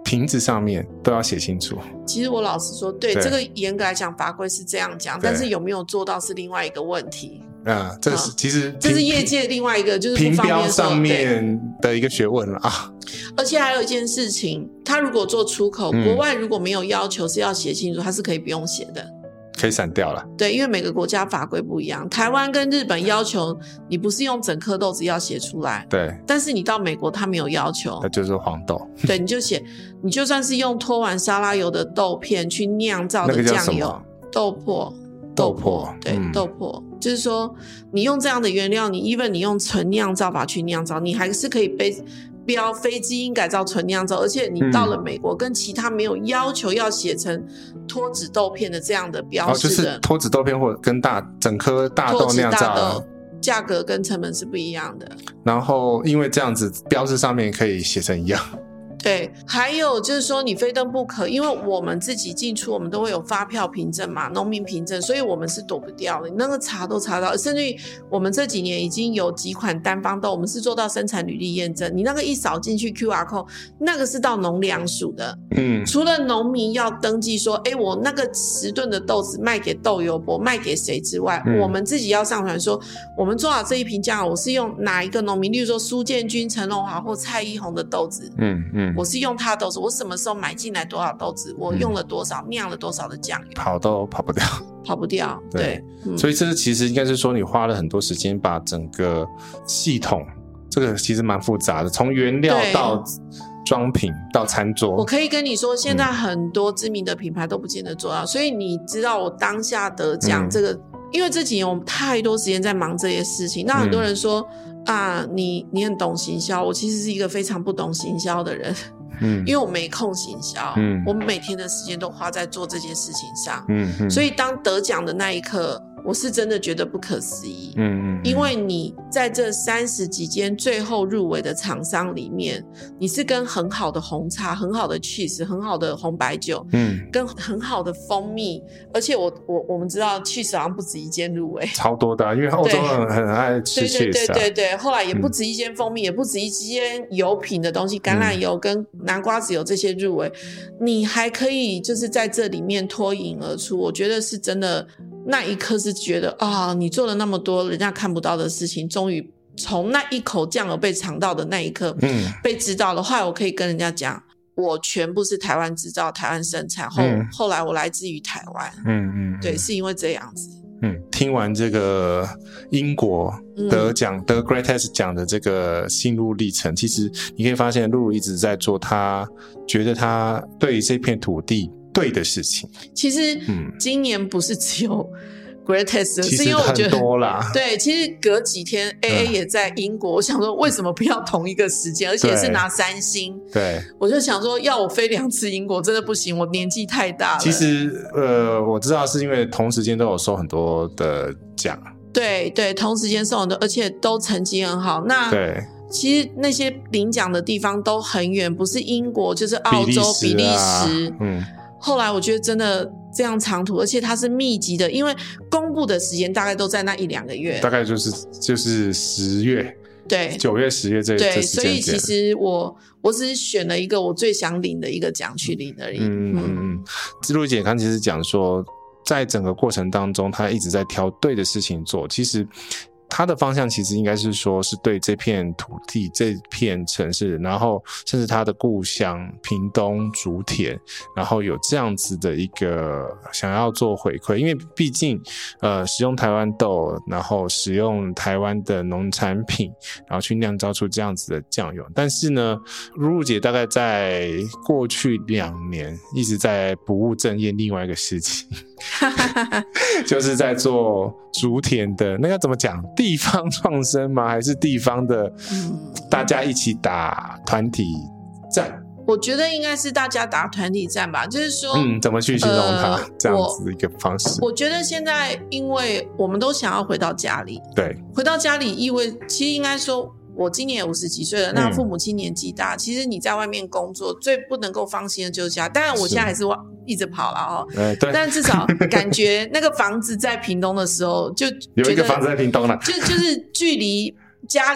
瓶子上面都要写清楚。
其实我老实说，对这个严格来讲法规是这样讲，但是有没有做到是另外一个问题。
这是其实
这是业界另外一个就是不方便
评标上面的一个学问了啊。
而且还有一件事情，他如果做出口，国外如果没有要求是要写清楚，他是可以不用写的，
可以闪掉了。对，
因为每个国家法规不一样，台湾跟日本要求你不是用整颗豆子要写出来，对，但是你到美国他没有要求，那
就是黄豆。对，
你就写，你就算是用脱完沙拉油的豆片去酿造的酱油，豆粕，对，豆粕，就是说你用这样的原料，你 even 你用纯酿造法去酿造，你还是可以被标非基因改造纯酿造，而且你到了美国跟其他没有要求要写成脱脂豆片的这样的标示的，
就是脱脂豆片或者跟整颗大豆酿造的
价格跟成本是不一样的。
然后因为这样子标示上面可以写成一样。
对，还有就是说你非登不可，因为我们自己进出我们都会有发票凭证嘛，农民凭证，所以我们是躲不掉的，你那个查都查到，甚至于我们这几年已经有几款单方豆我们是做到生产履历验证，你那个一扫进去 QR code 那个是到农粮署的，除了农民要登记说我那个10吨的豆子卖给豆油伯卖给谁之外，我们自己要上传说我们做好这一瓶酱我是用哪一个农民，例如说苏建军、陈荣华或蔡一红的豆子，我是用他的豆子，我什么时候买进来多少豆子，我用了多少，酿了多少的酱油，跑不掉。对，
所以这其实应该是说你花了很多时间把整个系统，这个其实蛮复杂的，从原料到装瓶到餐桌。
我可以跟你说现在很多知名的品牌都不见得做到，所以你知道我当下得奖这个因为这几年我们太多时间在忙这些事情，那很多人说你很懂行销，我其实是一个非常不懂行销的人，因为我没空行销，我每天的时间都花在做这件事情上，所以当得奖的那一刻我是真的觉得不可思议，因为你在这30几间最后入围的厂商里面，你是跟很好的红茶、很好的 cheese、很好的红白酒，跟很好的蜂蜜，而且我们知道 cheese 好像不止一间入围，
超多的，因为欧洲人很爱吃 cheese，
对，后来也不止一间蜂蜜，也不止一间油品的东西，橄榄油跟南瓜籽油这些入围，你还可以就是在这里面脱颖而出，我觉得是真的。那一刻是觉得你做了那么多人家看不到的事情，终于从那一口酱油被尝到的那一刻被知道了，后来我可以跟人家讲我全部是台湾制造台湾生产，后来我来自于台湾，对，是因为这样子。
听完这个英国得Great 奖的这个心路历程，其实你可以发现露露一直在做他觉得他对这片土地对的事情。
其实今年不是只有 Great Taste，
其实
是因为我觉得
很多啦。
对，其实隔几天 AA 也在英国，我想说为什么不要同一个时间，而且是拿3星。对，我就想说要我飞2次英国真的不行，我年纪太大了。
其实我知道是因为同时间都有收很多的奖。
对，同时间收很多，而且都成绩很好。那对。其实那些领奖的地方都很远，不是英国就是澳洲、比利时。后来我觉得真的这样长途，而且它是密集的，因为公布的时间大概都在那1-2个月，
大概就是10月，
对
，9月、10月这
对，所以其实我只是选了一个我最想领的一个奖去领而已。
露露姐刚其实讲说，在整个过程当中，她一直在挑对的事情做，其实。他的方向其实应该是说是对这片土地这片城市，然后甚至他的故乡屏东竹田，然后有这样子的一个想要做回馈，因为毕竟使用台湾豆，然后使用台湾的农产品，然后去酿造出这样子的酱油。但是呢，露露姐大概在过去2年一直在不务正业另外一个事情就是在做竹田的那个怎么讲，地方创生吗？还是地方的大家一起打团体战？
我觉得应该是大家打团体战吧，就是说
怎么去形容它这样子的一个方式。
我觉得现在因为我们都想要回到家里，
对，回
到家里意味其实应该说我今年也50几岁了，那父母亲年纪大，其实你在外面工作最不能够放心的就是家。当然我现在还是一直跑了但至少感觉那个房子在屏东的时候就
有一个房子在屏东了，
就是距离家的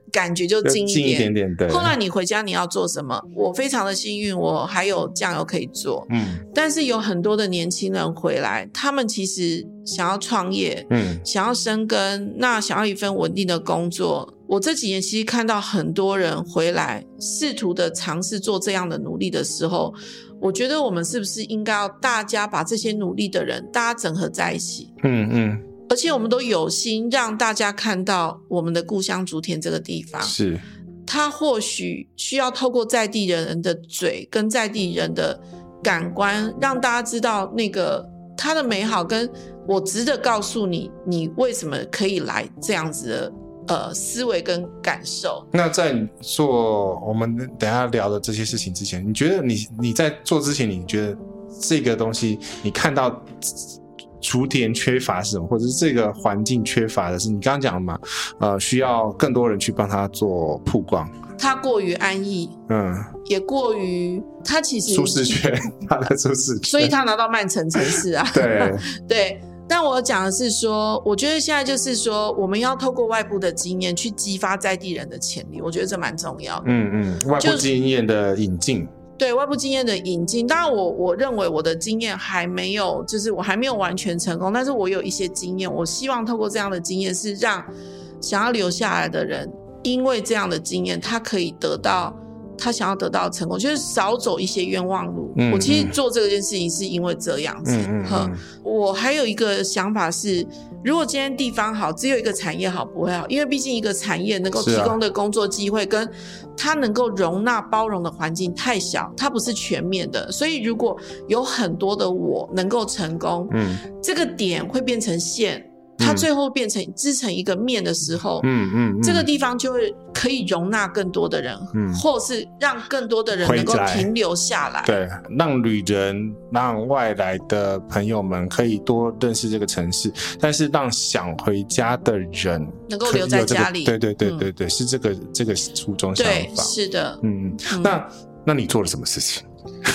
感觉就近
一点点。对。
后来你回家你要做什么？我非常的幸运，我还有酱油可以做。但是有很多的年轻人回来，他们其实想要创业，想要生根，那想要一份稳定的工作。我这几年其实看到很多人回来试图的尝试做这样的努力的时候，我觉得我们是不是应该要大家把这些努力的人大家整合在一起，而且我们都有心让大家看到我们的故乡竹田这个地方，
是
他或许需要透过在地人的嘴跟在地人的感官，让大家知道那个他的美好，跟我值得告诉你你为什么可以来这样子的思维跟感受。
那在做我们等一下聊的这些事情之前，你觉得你在做之前，你觉得这个东西你看到竹田缺乏是什么，或者是这个环境缺乏的是你刚刚讲的嘛？需要更多人去帮他做曝光。
他过于安逸，也过于他其实
舒适圈，他的舒适圈，
所以他拿到曼城城市啊。
对
对。但我讲的是说，我觉得现在就是说，我们要透过外部的经验去激发在地人的潜力，我觉得这蛮重要的。
外部经验的引进。
对，外部经验的引进，当然我认为我的经验还没有，就是我还没有完全成功，但是我有一些经验，我希望透过这样的经验是让想要留下来的人，因为这样的经验他可以得到他想要得到的成功，就是少走一些冤枉路。我其实做这件事情是因为这样子。我还有一个想法是，如果今天地方好，只有一个产业好不会好，因为毕竟一个产业能够提供的工作机会跟它能够容纳包容的环境太小，它不是全面的。所以如果有很多的我能够成功，这个点会变成线，它最后变成织成一个面的时候，这个地方就会可以容纳更多的人，或是让更多的人能够停留下来。
对，让旅人、让外来的朋友们可以多认识这个城市，但是让想回家的人
能够留在家里。
对，是这个初衷想法。
对，是的。
那你做了什么事情？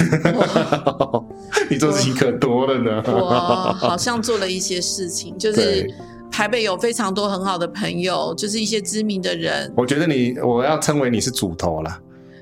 你做事情可多了呢。
我好像做了一些事情，就是台北有非常多很好的朋友，就是一些知名的人。
我觉得我要称为你是主头啦。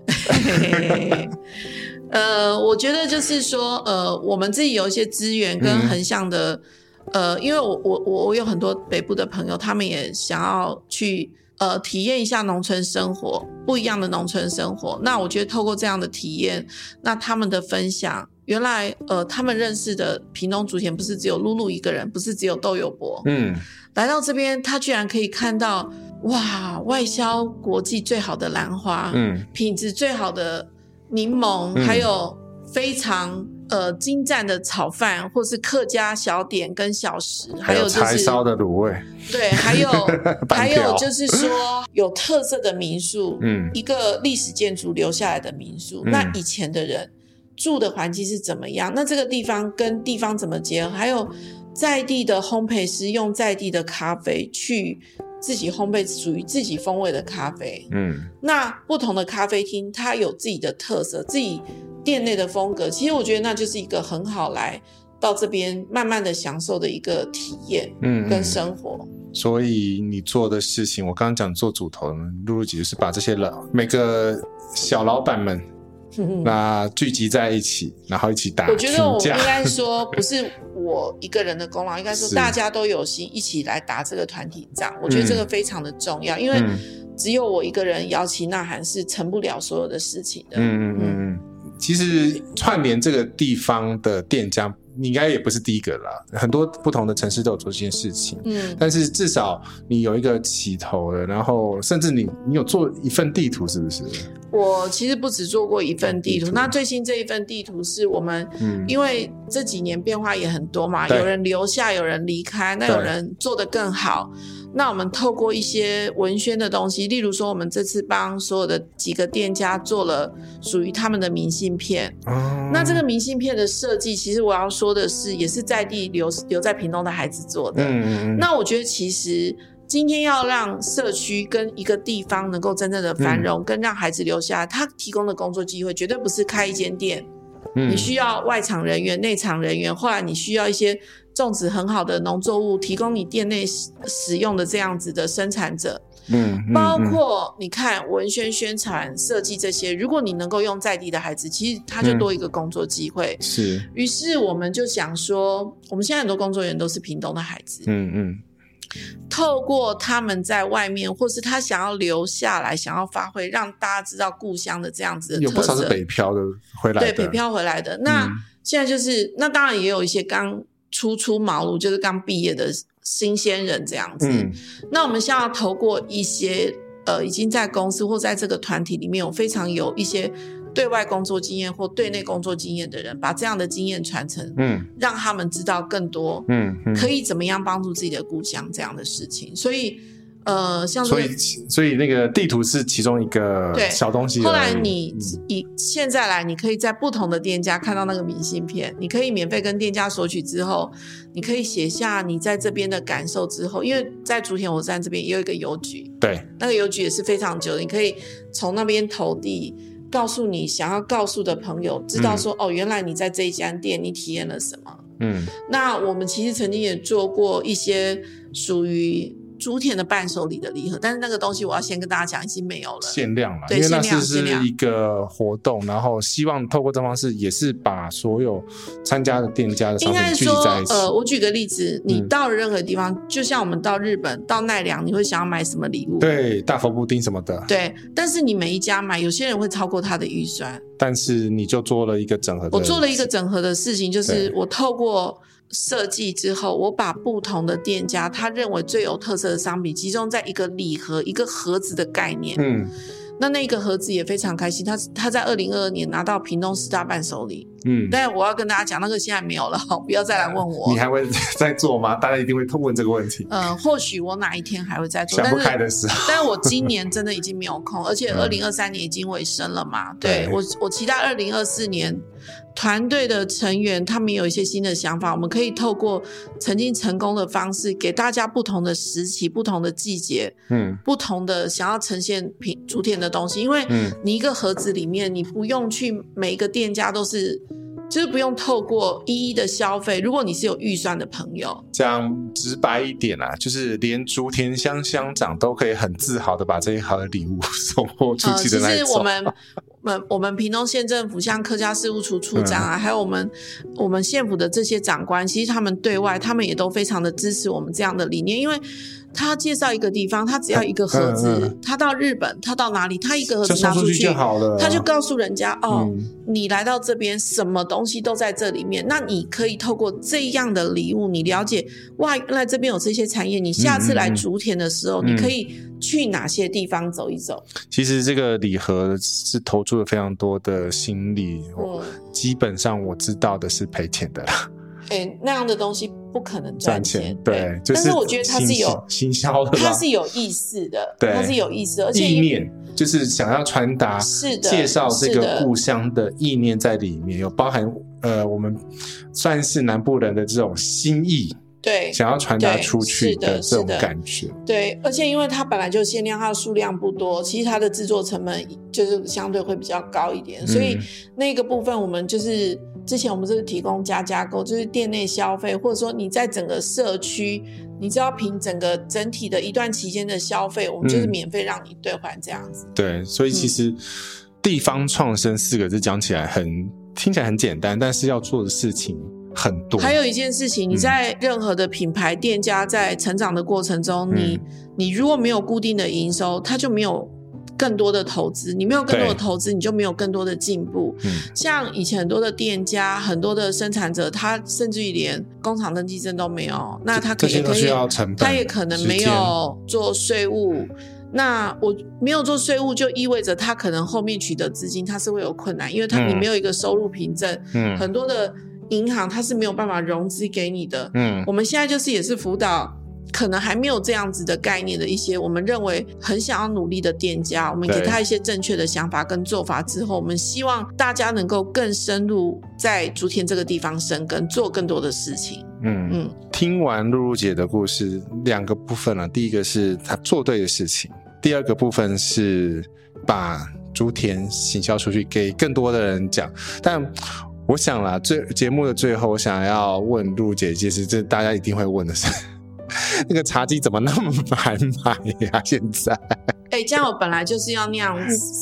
我觉得就是说，我们自己有一些资源跟横向的，因为我有很多北部的朋友，他们也想要去体验一下农村生活，不一样的农村生活。那我觉得透过这样的体验，那他们的分享，原来他们认识的屏东竹田不是只有露露一个人，不是只有窦友伯。来到这边，他居然可以看到哇，外销国际最好的兰花，品质最好的柠檬，还有非常精湛的炒饭，或是客家小点跟小食，还有就是
柴烧的卤味。
对，还有就是说有特色的民宿，一个历史建筑留下来的民宿，那以前的人住的环境是怎么样？那这个地方跟地方怎么结合？还有在地的烘焙师用在地的咖啡去自己烘焙属于自己风味的咖啡。那不同的咖啡厅它有自己的特色，自己店内的风格，其实我觉得那就是一个很好来到这边慢慢的享受的一个体验跟生活。
所以你做的事情，我刚刚讲做主头呢，露露姐就是把这些每个小老板们那聚集在一起，然后一起打群架。
我觉得我应该说不是我一个人的功劳，应该说大家都有心一起来打这个团体仗。我觉得这个非常的重要，因为只有我一个人摇旗呐喊是成不了所有的事情的。
其实串联这个地方的店家，你应该也不是第一个啦，很多不同的城市都有做这件事情。但是至少你有一个起头了，然后甚至你有做一份地图，是不是？
我其实不只做过一份地图，那最新这一份地图是我们因为这几年变化也很多嘛，有人留下，有人离开，那有人做得更好。那我们透过一些文宣的东西，例如说我们这次帮所有的几个店家做了属于他们的明信片。那这个明信片的设计，其实我要说的是也是在地留在屏东的孩子做的。那我觉得其实今天要让社区跟一个地方能够真正的繁荣，跟让孩子留下来，他提供的工作机会绝对不是开一间店。你需要外场人员、内场人员，后来你需要一些种植很好的农作物，提供你店内使用的这样子的生产者。 包括你看文宣宣传设计这些，如果你能够用在地的孩子，其实他就多一个工作机会。
是，
于是我们就想说，我们现在很多工作人员都是屏东的孩子，透过他们在外面，或是他想要留下来，想要发挥，让大家知道故乡的这样子的特色。
有不少是北漂的回来的，
对，北漂回来的。那现在就是那当然也有一些刚初茅庐，就是刚毕业的新鲜人这样子。那我们现在要透过一些已经在公司或在这个团体里面有非常有一些对外工作经验或对内工作经验的人，把这样的经验传承，让他们知道更多，可以怎么样帮助自己的故乡这样的事情。所以像
所以那个地图是其中一个小东西。
后来你现在来，你可以在不同的店家看到那个明信片，你可以免费跟店家索取之后，你可以写下你在这边的感受之后，因为在竹田火车站这边也有一个邮局，
对，
那个邮局也是非常久的，你可以从那边投递，告诉你想要告诉的朋友，知道说原来你在这一家店你体验了什么。那我们其实曾经也做过一些属于竹田的伴手礼的礼盒，但是那个东西我要先跟大家讲已经没有了，
限量了，
对，
因为那是一个活动，然后希望透过这方式也是把所有参加的店家的商品聚集在一起。
我举个例子，你到了任何地方，就像我们到日本到奈良，你会想要买什么礼物？
对，大佛布丁什么的，
对，但是你每一家买，有些人会超过他的预算，
但是你就做了一个整合的，
我做了一个整合的事情，就是我透过设计之后，我把不同的店家他认为最有特色的商品集中在一个礼盒一个盒子的概念。那个盒子也非常开心，他在2022年拿到屏东10大伴手礼。但我要跟大家讲，那个现在没有了，不要再来问我。
你还会再做吗？大家一定会问这个问题。
或许我哪一天还会再做，
想不开的时候。
但是我今年真的已经没有空，而且2023年已经尾声了嘛。对，我期待2024年团队的成员他们有一些新的想法，我们可以透过曾经成功的方式，给大家不同的时期、不同的季节，不同的想要呈现竹田的东西。因为你一个盒子里面，你不用去每一个店家都是。就是不用透过一一的消费，如果你是有预算的朋友，
讲直白一点啊，就是连竹田乡乡长都可以很自豪的把这一盒礼物送货出去的那一种。
其实我们屏东县政府像客家事务处处长啊，还有我们县府的这些长官，其实他们对外他们也都非常的支持我们这样的理念，因为他介绍一个地方，他只要一个盒子，他到日本，他到哪里，他一个盒子拿出去
就好了，
他就告诉人家你来到这边，什么东西都在这里面。那你可以透过这样的礼物，你了解哇，原来这边有这些产业。你下次来竹田的时候，你可以去哪些地方走一走。
其实这个礼盒是投注了非常多的心力，基本上我知道的是赔钱的啦。
那样的东西不可能赚钱，
对，
但是我觉得它是有
行销的，
它是有意思的，
对，
它是有意思的，而且
意念就是想要传达，
是的，
介绍这个故乡的意念在里面，有包含我们算是南部人的这种心意。
对，
想要传达出去的这种感觉。
对，而且因为它本来就限量，它的数量不多，其实它的制作成本就是相对会比较高一点，所以那个部分我们就是之前我们是提供加购，就是店内消费，或者说你在整个社区，你只要凭整体的一段期间的消费，我们就是免费让你兑换这样子。
对，所以其实地方创生4个字讲起来听起来很简单，但是要做的事情很多。
还有一件事情，你在任何的品牌店家在成长的过程中，你如果没有固定的营收，它就没有更多的投资，你没有更多的投资，你就没有更多的进步。像以前很多的店家，很多的生产者，他甚至于连工厂登记证都没有，那他
这些都需要成本，
他也可能没有做税务。那我没有做税务，就意味着他可能后面取得资金他是会有困难，因为你没有一个收入凭证。很多的银行它是没有办法融资给你的。我们现在就是也是辅导可能还没有这样子的概念的一些我们认为很想要努力的店家，我们给他一些正确的想法跟做法之后，我们希望大家能够更深入在竹田这个地方生根，做更多的事情。
听完露露姐的故事2个部分了，第一个是她做对的事情，第二个部分是把竹田行销出去给更多的人讲。但我想啦，节目的最后我想要问露露姐，其实这大家一定会问的是
那个茶几怎么那么难买呀？现在
酱油本来就是要酿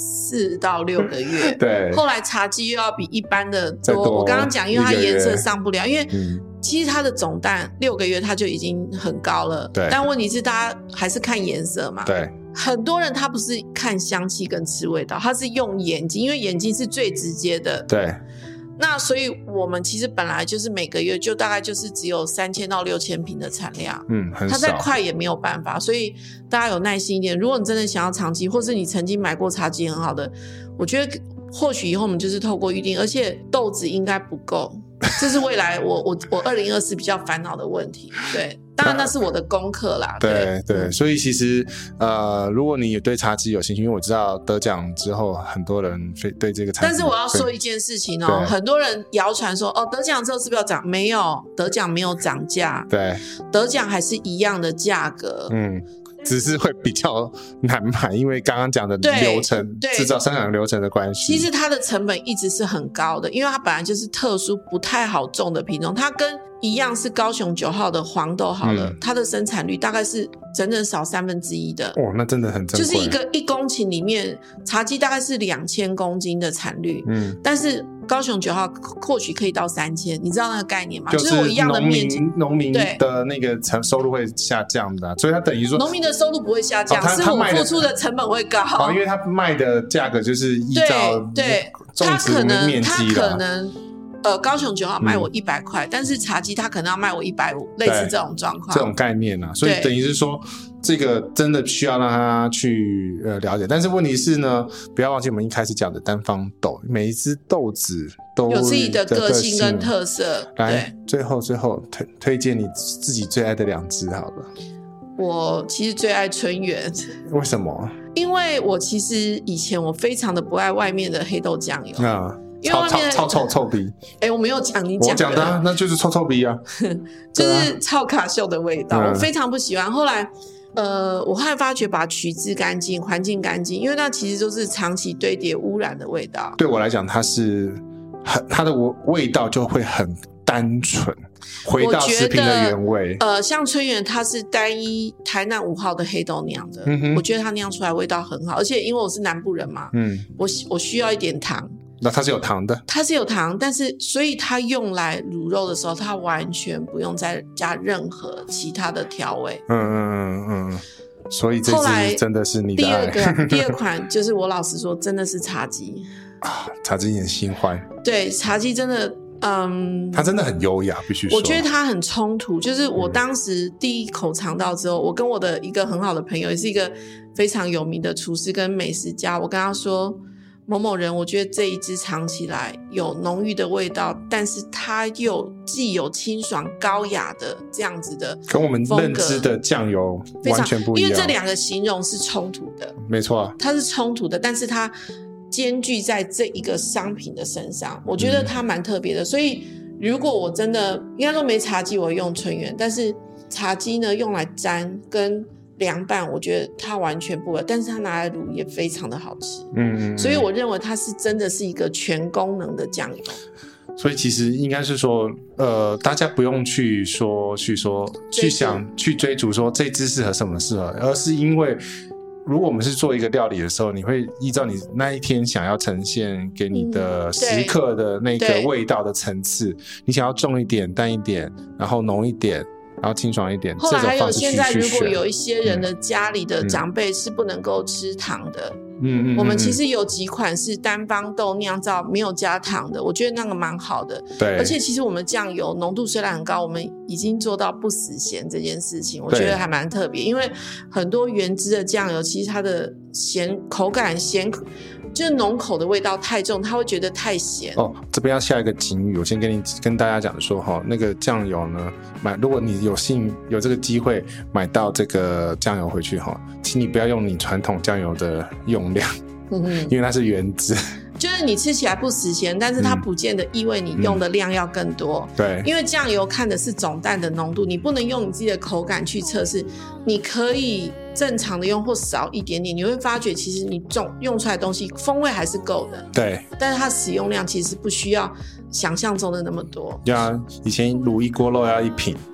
4到6个月，
对，
后来茶几又要比一般的多。我刚刚讲，因为它颜色上不了，因为其实它的总蛋6个月它就已经很高了，
对。
但问题是大家还是看颜色嘛，
对。
很多人他不是看香气跟吃味道，他是用眼睛，因为眼睛是最直接的，
对。
那所以我们其实本来就是每个月就大概就是只有3000到6000瓶的产量，
很少，
它再快也没有办法，所以大家有耐心一点。如果你真的想要长期，或是你曾经买过茶几很好的，我觉得或许以后我们就是透过预定，而且豆子应该不够，这是未来我2024比较烦恼的问题。对，当然那是我的功课啦。
对对，所以其实如果你对茶几有兴趣，因为我知道得奖之后很多人对这个茶几，
但是我要说一件事情哦，很多人谣传说得奖之后是不是要涨？没有，得奖没有涨价，
对，
得奖还是一样的价格，
只是会比较难买，因为刚刚讲的流程，制造生产流程的关系。
其实它的成本一直是很高的，因为它本来就是特殊不太好种的品种，它跟一样是高雄9号的黄豆好了，它的生产率大概是整整少1/3的。
那真的很珍贵。
就是一个1公顷里面茶几大概是2000公斤的产率，但是高雄9号或许可以到3000，你知道那个概念吗？
就是
我一样的面积，
农民的那个收入会下降的，所以它等于说
农民的收入不会下降，是我付出的成本会高。
因为它卖的价格就是依照种植的面积
它可能高雄9号卖我100块，但是茶几它可能要卖我150，类似这种状况，
这种概念啊。所以等于是说，这个真的需要让他去了解。但是问题是呢，不要忘记我们一开始讲的单方豆，每一只豆子都
有自己的个性跟特色。
来，最后推荐你自己最爱的2只好了。
我其实最爱春源。
为什么？
因为我其实以前我非常的不爱外面的黑豆酱油因为外面
臭鼻。
我没有讲，你
讲的，我讲的那就是臭鼻啊，
就是超卡秀的味道，我非常不喜欢。后来我后来发觉把取汁干净，环境干净，因为那其实都是长期堆叠污染的味道。对
我来讲，它的味道就会很单纯，回到食品的原味。
像春源它是单一台南5号的黑豆酿的，我觉得它酿出来味道很好，而且因为我是南部人嘛，我需要一点糖。
那它是有糖的，
它是有糖，但是所以它用来卤肉的时候，它完全不用再加任何其他的调味。
所以这支真的是你的爱。
第二款就是我老实说，真的是茶几
茶几很新欢。
对，茶几真的，
它真的很优雅，必须说。
我觉得它很冲突，就是我当时第一口尝到之后，我跟我的一个很好的朋友，也是一个非常有名的厨师跟美食家，我跟他说。某某人，我觉得这一支尝起来有浓郁的味道，但是它既有清爽高雅的这样子的风格，跟
我们认知的酱油完全不一样。
因为这2个形容是冲突的，
没错，
它是冲突的，但是它兼具在这一个商品的身上，我觉得它蛮特别的。所以如果我真的应该说没茶几，我用春源，但是茶几呢用来沾跟凉拌，我觉得它完全不合，但是它拿来卤也非常的好吃。所以我认为它是真的是一个全功能的酱油。
所以其实应该是说，大家不用去想去追逐说这支适合什么适合，而是因为如果我们是做一个料理的时候，你会依照你那一天想要呈现给你的食客的那个味道的层次，你想要重一点、淡一点，然后浓一点。然后清爽一点。
后来还有现在如果有一些人的家里的长辈是不能够吃糖的，我们其实有几款是单方豆酿造没有加糖的，我觉得那个蛮好的。
对，
而且其实我们酱油浓度虽然很高，我们已经做到不死咸这件事情，我觉得还蛮特别。因为很多原汁的酱油其实它的咸口感咸就是浓口的味道太重，他会觉得太咸。
这边要下一个警语，我先跟大家讲说那个酱油呢，如果你有这个机会买到这个酱油回去请你不要用你传统酱油的用量，因为它是原汁。
就是你吃起来不死咸，但是它不见得意味你用的量要更多。
对，
因为酱油看的是总蛋的浓度，你不能用你自己的口感去测试，你可以正常的用或少一点点，你会发觉其实你用出来的东西风味还是够的。
对，
但是它使用量其实不需要想象中的那么多。
以前卤一锅肉要1瓶，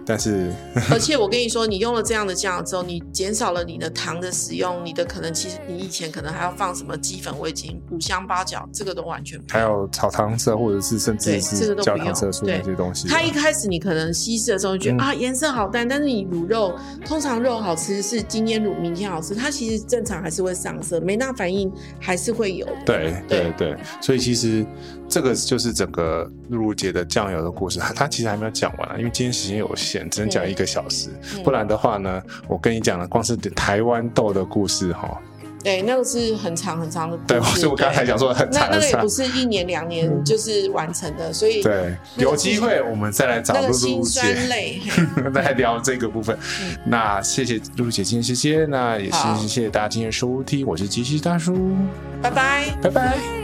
但是
而且我跟你说，你用了这样的酱油之后，你减少了你的糖的使用，你的可能其实你以前可能还要放什么鸡粉、味精、五香八角，这个都完全不用，
还有草糖色或者是甚至是焦糖色素那些东西。
它一开始你可能稀释的时候觉得颜色好淡，但是你卤肉通常肉好吃是今天卤明天好吃，它其实正常还是会上色，梅纳反应还是会有的。
对，所以其实这个就是整个露露姐的酱油的故事，它其实还没有讲完，因为今天时间有限，只能讲1个小时，不然的话呢，我跟你讲了，光是台湾豆的故事哈。
对，那个是很长很长的故事。
对，所以我刚才讲说很长。
那个也不是1年2年就是完成的，所以
对，有机会我们再来找露露姐，来聊这个部分。那谢谢露露姐今天时间，那也谢谢大家今天收听，我是杰西大叔，
拜拜，
拜拜。